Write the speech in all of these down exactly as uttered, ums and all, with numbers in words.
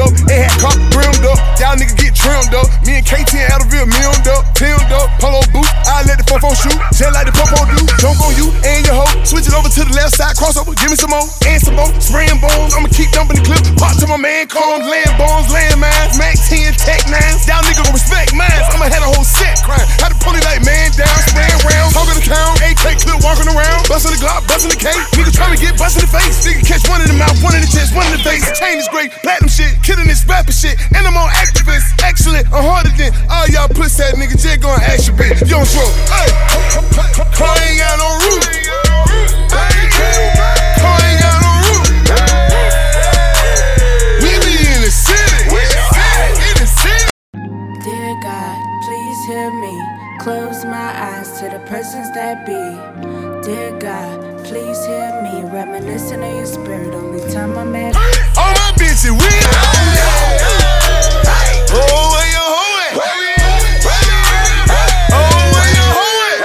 up. Ain't had cop brimmed up. Y'all niggas get trimmed up. Me and K T and Adderall milled up. Filmed up. Polo boot. I let the fofo shoot. Just like the popo do. Jump on you and your hoe. Switch it over to the left side. Crossover. Give me some more. And some more. Spraying bones. I'ma keep dumping the clip. Pop to my man cones. Land bones. Land mines. Mac ten. Tech nines. Y'all niggas gon' respect mines. I'ma have a whole set crime. Had to pull it like man down. Spraying rounds. Talking the town. A K clip walking around. Bustin' the Glock. Bustin' the K. Nigga tryna get bustin' the face. Nigga catch one in the mouth. One in the chest. One in the face. Chain is great. Platinum shit. Killing this rapper shit. And I'm on activist. Excellent. I'm harder than all y'all pussy ass niggas. Just gon' ask you bitch. You don't show. Hey. Car ain't got no roof. Car ain't got no roof. We be in the city. In the city. Dear God, please hear me. Close my eyes to the persons that be. Dear God, please hear me. Reminiscing of your spirit. Only time I'm at. All my bitches with. Oh, where your hoe at? Oh, where your hoe at?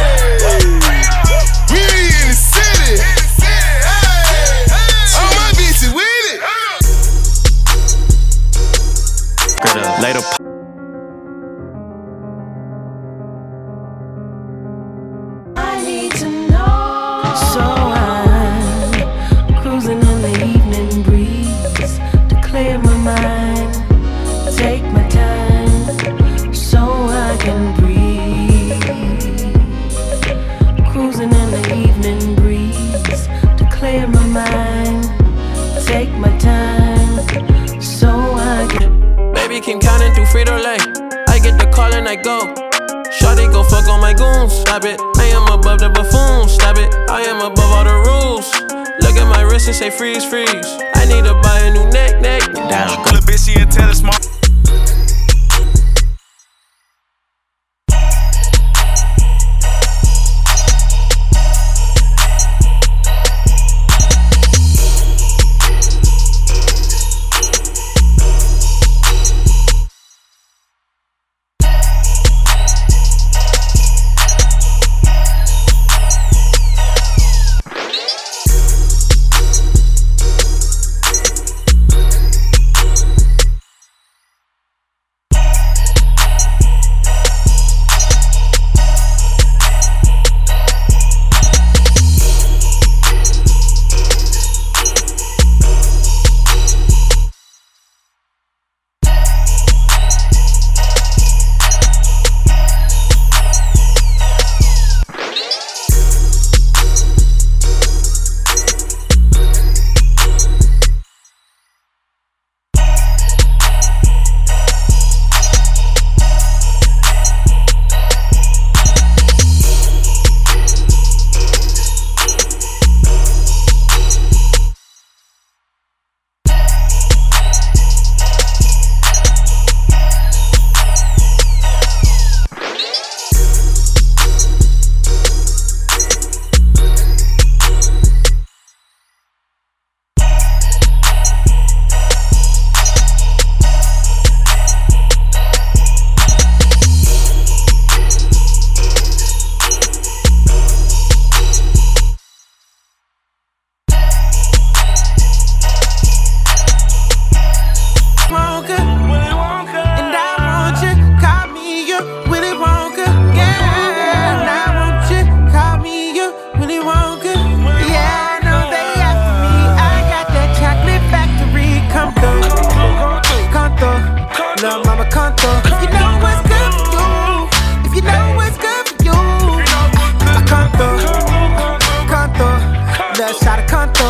We in the city. All my bitches with it. Later. I need to know. So I'm cruising in the evening breeze to clear my mind. Take my time so I can breathe. Cruising in the evening breeze to clear my mind. Take my time so I can. Baby, keep counting through Frito-Lay. I get the call and I go. Shawty go fuck on my goons. Stop it, I am above the buffoon. Stop it, I am above all the rules. Look at my wrist and say freeze, freeze. I need to buy a new neck, neck. Down. Little bitch, she a tennis smart. Shot of contact.